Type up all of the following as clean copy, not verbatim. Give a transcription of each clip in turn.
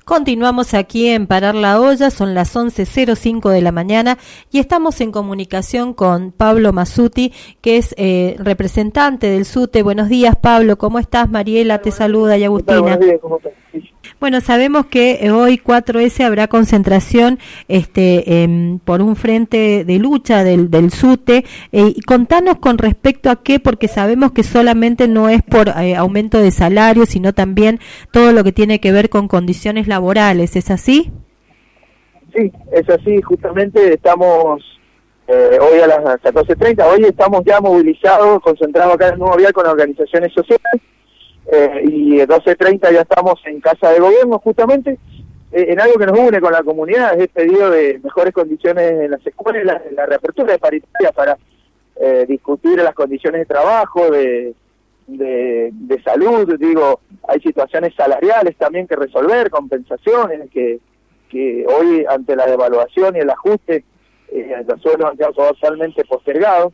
Continuamos aquí en Parar la Olla, son las 11:05 de la mañana y estamos en comunicación con Pablo Mazzuti, que es representante del SUTE. Buenos días, Pablo, ¿cómo estás? Mariela te saluda y Agustina. Buenos días, ¿cómo estás? Bueno, sabemos que hoy 4S habrá concentración por un frente de lucha del SUTE. Y contanos con respecto a qué, porque sabemos que solamente no es por aumento de salario, sino también todo lo que tiene que ver con condiciones laborales, ¿es así? Sí, es así, justamente estamos hoy a las 14:30, hoy estamos ya movilizados, concentrados acá en el Nuevo Vial con organizaciones sociales, y a 12:30 ya estamos en Casa de Gobierno, justamente en algo que nos une con la comunidad, es el pedido de mejores condiciones en las escuelas, la reapertura de paritarias para discutir las condiciones de trabajo, de salud. Digo, hay situaciones salariales también que resolver, compensaciones que hoy ante la devaluación y el ajuste los sueldos han quedado totalmente postergados,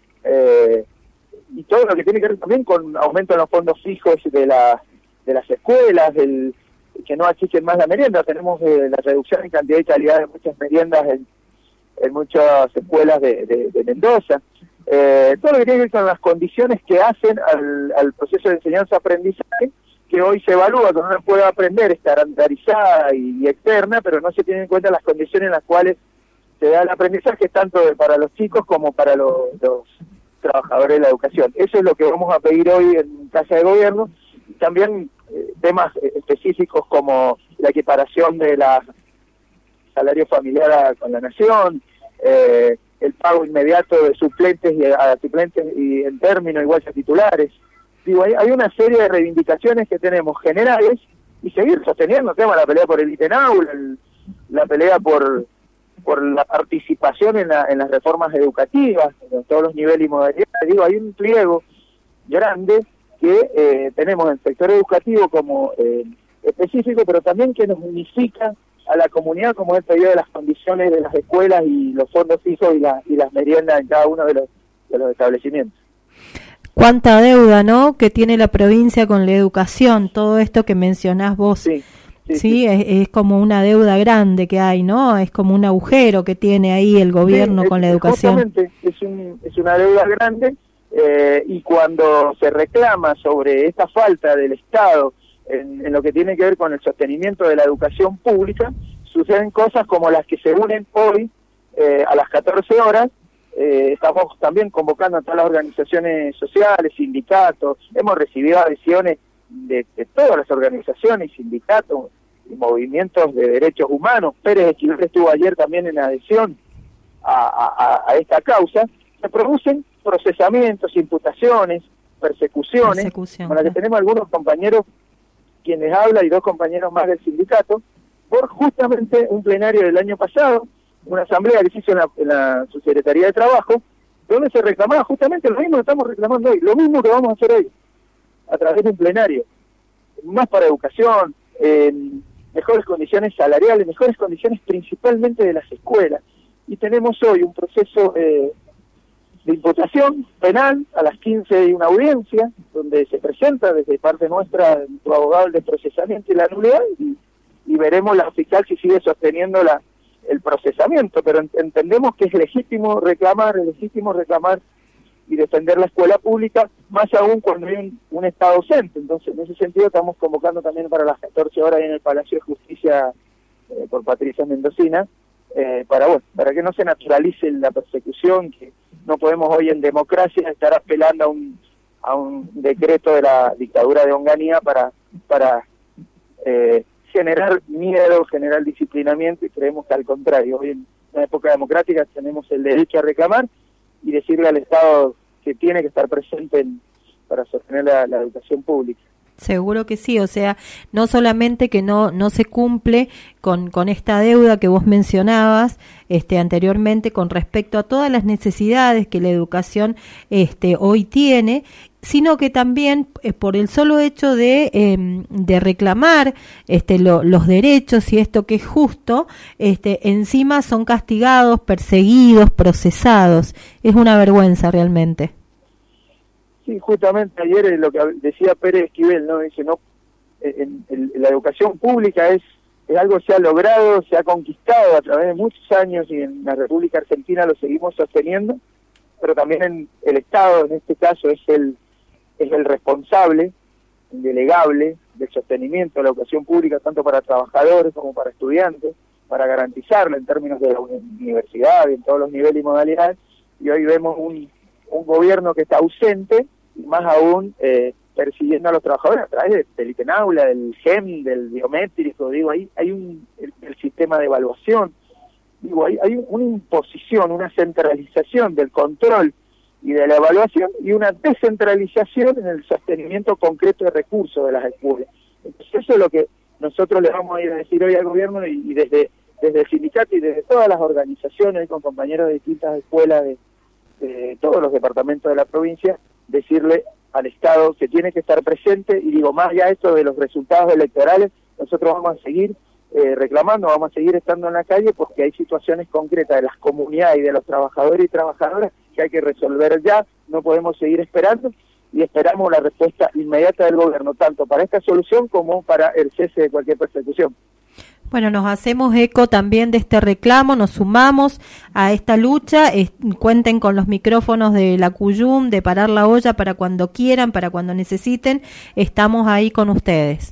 y todo lo que tiene que ver también con aumento en los fondos fijos de las escuelas, que no achiquen más la merienda. Tenemos la reducción en cantidad y calidad de muchas meriendas en muchas escuelas de Mendoza. Todo lo que tiene que ver con las condiciones que hacen al proceso de enseñanza-aprendizaje, que hoy se evalúa, que uno puede aprender estandarizada y externa, pero no se tienen en cuenta las condiciones en las cuales se da el aprendizaje, tanto para los chicos como para los trabajadores de la educación. Eso es lo que vamos a pedir hoy en Casa de Gobierno. Y también temas específicos como la equiparación de la salario familiar con la nación, el pago inmediato de suplentes y en términos igual que a titulares. Digo, hay una serie de reivindicaciones que tenemos generales y seguir sosteniendo el tema de la pelea por el ITENAU, la pelea por la participación en las reformas educativas, en todos los niveles y modalidades. Digo, hay un pliego grande que tenemos en el sector educativo como específico, pero también que nos unifica a la comunidad, como es el pedido de las condiciones de las escuelas y los fondos fijos y las meriendas en cada uno de los establecimientos. Cuánta deuda, ¿no?, que tiene la provincia con la educación, todo esto que mencionás vos. Sí. Es como una deuda grande que hay, ¿no? Es como un agujero que tiene ahí el gobierno con la educación. Justamente, es una deuda grande, y cuando se reclama sobre esta falta del Estado en lo que tiene que ver con el sostenimiento de la educación pública, suceden cosas como las que se unen hoy a las 14 horas. Estamos también convocando a todas las organizaciones sociales, sindicatos. Hemos recibido adhesiones de todas las organizaciones, sindicatos y movimientos de derechos humanos. Pérez Esquivel estuvo ayer también en adhesión a esta causa. Se producen procesamientos, imputaciones, persecuciones, con las que tenemos algunos compañeros quienes hablan y 2 compañeros más del sindicato, por justamente un plenario del año pasado, una asamblea que se hizo en la Subsecretaría de Trabajo, donde se reclamaba justamente lo mismo que estamos reclamando hoy, lo mismo que vamos a hacer hoy, a través de un plenario. Más para educación, mejores condiciones salariales, mejores condiciones principalmente de las escuelas. Y tenemos hoy un proceso de imputación penal, a las 15 hay una audiencia, donde se presenta desde parte nuestra tu abogado el desprocesamiento y la nulidad, y veremos la fiscal si sigue sosteniendo el procesamiento, pero entendemos que es legítimo reclamar y defender la escuela pública, más aún cuando hay un Estado ausente. Entonces, en ese sentido, estamos convocando también para las 14 horas en el Palacio de Justicia por Patricia Mendocina, para que no se naturalice la persecución, que no podemos hoy en democracia estar apelando a un decreto de la dictadura de Onganía para generar miedo, generar disciplinamiento, y creemos que al contrario, hoy en una época democrática tenemos el derecho a reclamar y decirle al Estado que tiene que estar presente para sostener la educación pública. Seguro que sí, o sea, no solamente que no se cumple con esta deuda que vos mencionabas anteriormente con respecto a todas las necesidades que la educación hoy tiene, sino que también por el solo hecho de reclamar los derechos y esto que es justo, encima son castigados, perseguidos, procesados. Es una vergüenza realmente. Sí, justamente ayer lo que decía Pérez Esquivel, ¿no? Dice, la educación pública es es algo que se ha logrado, se ha conquistado a través de muchos años y en la República Argentina lo seguimos sosteniendo, pero también en el Estado, en este caso, es el responsable, indelegable, del sostenimiento de la educación pública, tanto para trabajadores como para estudiantes, para garantizarla en términos de la universidad y en todos los niveles y modalidades, y hoy vemos un gobierno que está ausente, y más aún persiguiendo a los trabajadores a través del IPENAULA, del GEM, del biométrico, digo, ahí hay el sistema de evaluación, digo, hay una imposición, una centralización del control y de la evaluación y una descentralización en el sostenimiento concreto de recursos de las escuelas. Entonces eso es lo que nosotros le vamos a ir a decir hoy al gobierno y desde el sindicato y desde todas las organizaciones con compañeros de distintas escuelas de todos los departamentos de la provincia, decirle al Estado que tiene que estar presente, y digo, más allá de esto de los resultados electorales, nosotros vamos a seguir reclamando, vamos a seguir estando en la calle porque hay situaciones concretas de las comunidades y de los trabajadores y trabajadoras que hay que resolver ya, no podemos seguir esperando, y esperamos la respuesta inmediata del gobierno, tanto para esta solución como para el cese de cualquier persecución. Bueno, nos hacemos eco también de este reclamo, nos sumamos a esta lucha, cuenten con los micrófonos de la Cuyum, de Parar la Olla para cuando quieran, para cuando necesiten, estamos ahí con ustedes.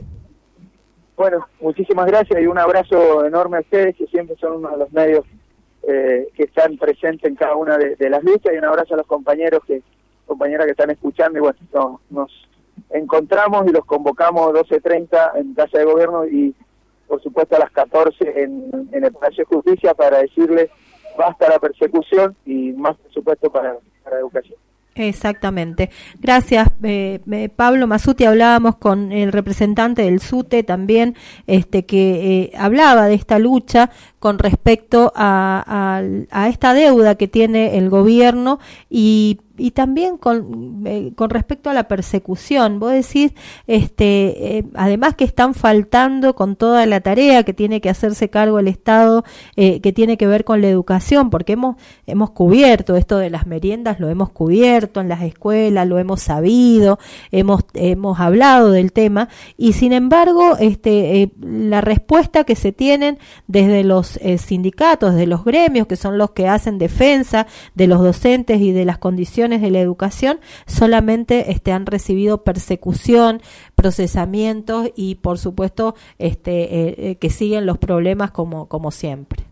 Bueno, muchísimas gracias y un abrazo enorme a ustedes, que siempre son uno de los medios que están presentes en cada una de las luchas, y un abrazo a los compañeras que están escuchando, y bueno, nos encontramos y los convocamos 12:30 en Casa de Gobierno y por supuesto a las 14 en el Palacio de Justicia para decirles basta la persecución y más por supuesto para educación. Exactamente. Gracias, Pablo Mazzuti. Hablábamos con el representante del SUTE también, que hablaba de esta lucha con respecto a esta deuda que tiene el gobierno y también con respecto a la persecución. Vos decís, además que están faltando con toda la tarea que tiene que hacerse cargo el Estado, que tiene que ver con la educación, porque hemos cubierto esto de las meriendas, lo hemos cubierto en las escuelas, lo hemos sabido, hemos hablado del tema, y sin embargo, la respuesta que se tienen desde los sindicatos, de los gremios, que son los que hacen defensa de los docentes y de las condiciones de la educación, solamente han recibido persecución, procesamientos y por supuesto que siguen los problemas como siempre.